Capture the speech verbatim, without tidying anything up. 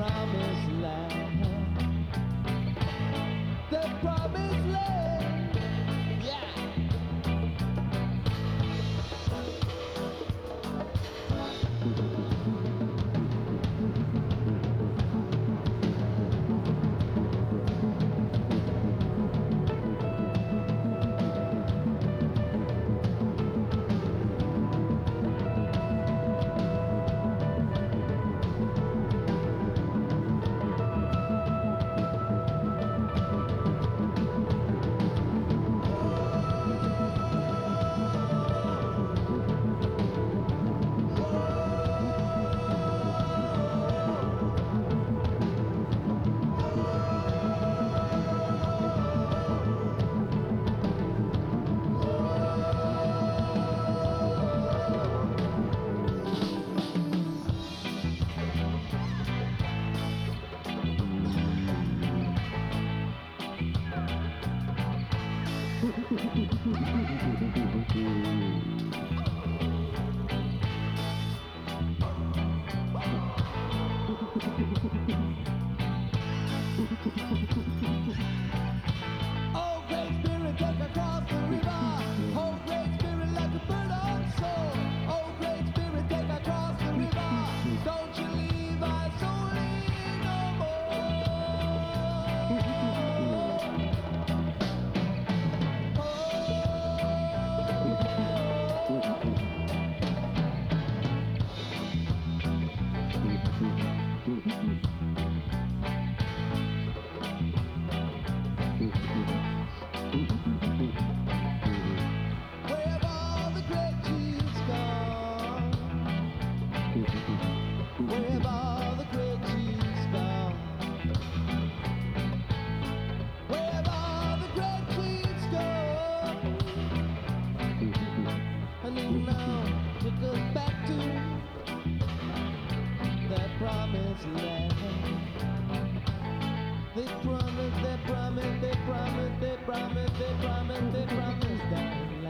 promised land. The promised land. Yeah. Oh, great spirit, take across the river. Oh, great spirit, like a bird on soul. Oh, great spirit, take across the river. Don't you leave us only no Where have all the great chiefs gone? Where have all the great chiefs gone? Where have all the great chiefs gone? And then now take us back to that promised land. They promised, they promised, they promised, they promised, they promised, they promised that.